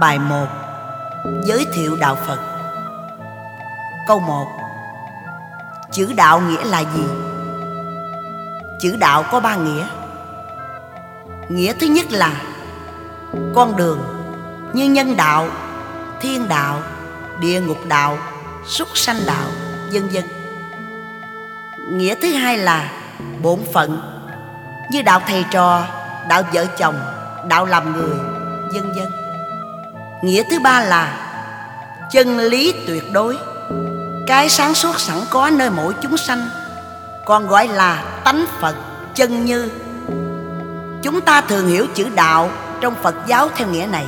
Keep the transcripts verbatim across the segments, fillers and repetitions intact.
Bài một. Giới thiệu đạo Phật. Câu một. Chữ đạo nghĩa là gì? Chữ đạo có ba nghĩa. Nghĩa thứ nhất là con đường, như nhân đạo, thiên đạo, địa ngục đạo, súc sanh đạo, vân vân. Nghĩa thứ hai là bổn phận, như đạo thầy trò, đạo vợ chồng, đạo làm người, vân vân. Nghĩa thứ ba là chân lý tuyệt đối, cái sáng suốt sẵn có nơi mỗi chúng sanh, còn gọi là tánh Phật, chân như. Chúng ta thường hiểu chữ đạo trong Phật giáo theo nghĩa này.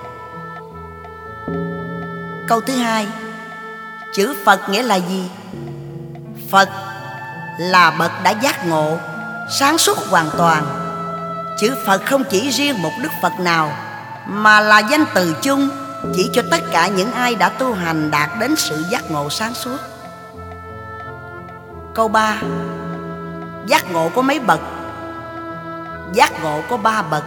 Câu thứ hai. Chữ Phật nghĩa là gì? Phật là bậc đã giác ngộ, sáng suốt hoàn toàn. Chữ Phật không chỉ riêng một Đức Phật nào, mà là danh từ chung chỉ cho tất cả những ai đã tu hành đạt đến sự giác ngộ sáng suốt. Câu ba. Giác ngộ có mấy bậc? Giác ngộ có ba bậc.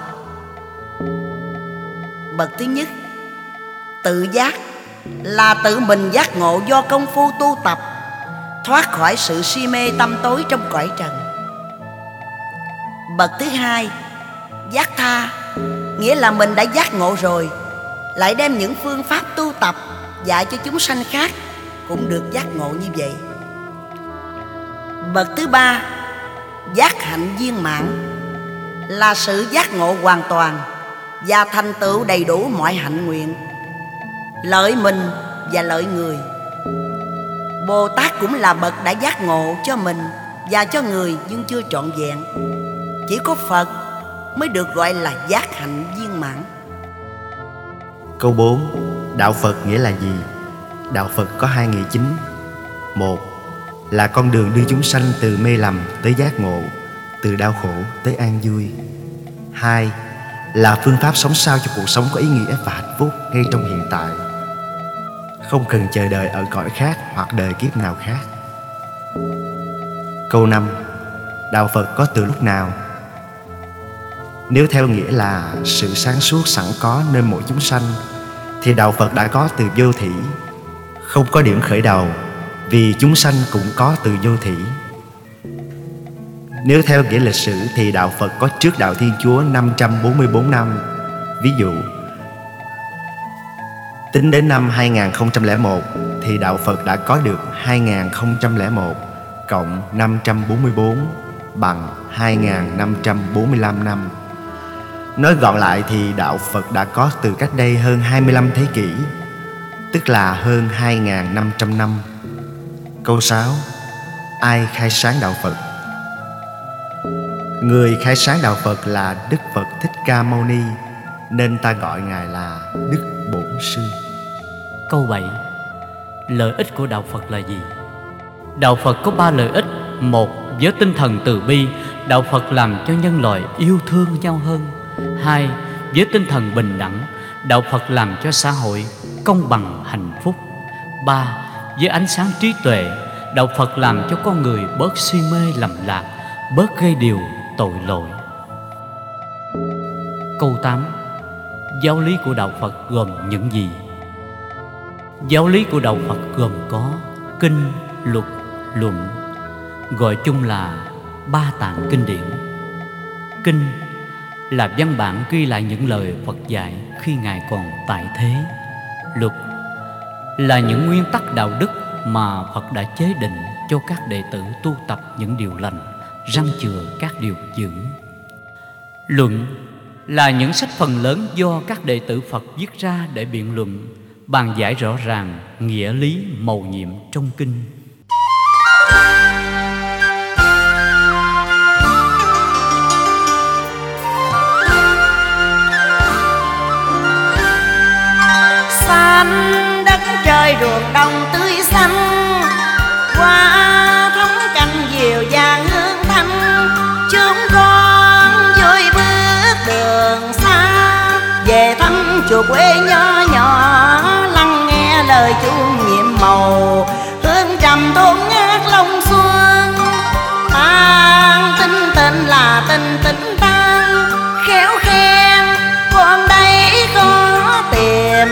Bậc thứ nhất, tự giác, là tự mình giác ngộ do công phu tu tập, thoát khỏi sự si mê tâm tối trong cõi trần. Bậc thứ hai, giác tha, nghĩa là mình đã giác ngộ rồi, lại đem những phương pháp tu tập dạy cho chúng sanh khác cũng được giác ngộ như vậy. Bậc thứ ba, giác hạnh viên mãn, là sự giác ngộ hoàn toàn và thành tựu đầy đủ mọi hạnh nguyện, lợi mình và lợi người. Bồ Tát cũng là bậc đã giác ngộ cho mình và cho người nhưng chưa trọn vẹn. Chỉ có Phật mới được gọi là giác hạnh viên mãn. Câu bốn. Đạo Phật nghĩa là gì? Đạo Phật có hai nghĩa chính. Một là con đường đưa chúng sanh từ mê lầm tới giác ngộ, từ đau khổ tới an vui. Hai là phương pháp sống sao cho cuộc sống có ý nghĩa và hạnh phúc ngay trong hiện tại, không cần chờ đợi ở cõi khác hoặc đời kiếp nào khác. Câu năm. Đạo Phật có từ lúc nào? Nếu theo nghĩa là sự sáng suốt sẵn có nơi mỗi chúng sanh, thì đạo Phật đã có từ vô thỉ, không có điểm khởi đầu, vì chúng sanh cũng có từ vô thỉ. Nếu theo nghĩa lịch sử thì đạo Phật có trước đạo Thiên Chúa năm trăm bốn mươi bốn năm. Ví dụ, tính đến năm hai nghìn không trăm lẻ một thì đạo Phật đã có được hai nghìn không trăm lẻ một cộng năm trăm bốn mươi bốn bằng hai nghìn năm trăm bốn mươi lăm năm. Nói gọn lại thì đạo Phật đã có từ cách đây hơn hai mươi lăm thế kỷ, tức là hơn hai nghìn năm trăm năm. Câu sáu. Ai khai sáng đạo Phật? Người khai sáng đạo Phật là Đức Phật Thích Ca Mâu Ni, nên ta gọi Ngài là Đức Bổn Sư. Câu bảy. Lợi ích của đạo Phật là gì? Đạo Phật có ba lợi ích. Một, với tinh thần từ bi, đạo Phật làm cho nhân loại yêu thương nhau hơn. Hai, với tinh thần bình đẳng, đạo Phật làm cho xã hội công bằng hạnh phúc. Ba, với ánh sáng trí tuệ, đạo Phật làm cho con người bớt si mê lầm lạc, bớt gây điều tội lỗi. Câu tám. Giáo lý của đạo Phật gồm những gì? Giáo lý của đạo Phật gồm có kinh, luật, luận, gọi chung là ba tạng kinh điển. Kinh là văn bản ghi lại những lời Phật dạy khi Ngài còn tại thế. Luật là những nguyên tắc đạo đức mà Phật đã chế định cho các đệ tử tu tập những điều lành, răn chừa các điều dữ. Luận là những sách phần lớn do các đệ tử Phật viết ra để biện luận, bàn giải rõ ràng nghĩa lý mầu nhiệm trong kinh. Xanh đất trời ruộng đồng tươi xanh, qua thống canh diều vàng hương thanh. Chúng con vui bước đường xa, về thăm chùa quê nho nhỏ, lắng nghe lời chuông nhiệm màu, hương trầm thôn ngát Long Xuân. Tan tinh tình là tình tình tan, khéo khen con đây có tìm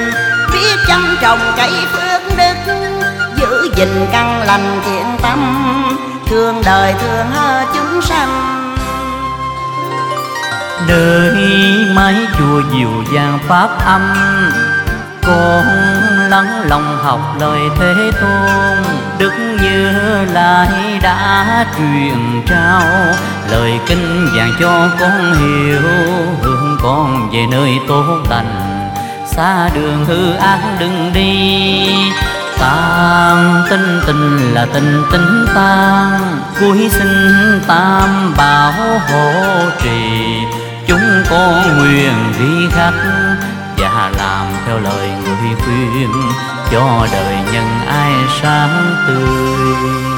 trồng cây phước đức, giữ gìn căn lành thiện tâm, thương đời thương chúng sanh. Nơi mái chùa diệu vàng pháp âm, con lắng lòng học lời Thế Tôn. Đức Như Lai đã truyền trao lời kinh vàng cho con hiểu, hướng con về nơi tốt lành, xa đường hư ác đừng đi. Tam tinh tinh là tinh tinh tam, cuối sinh tam bảo hộ trì. Chúng con nguyện ghi khắc và làm theo lời người khuyên, cho đời nhân ai sáng tươi.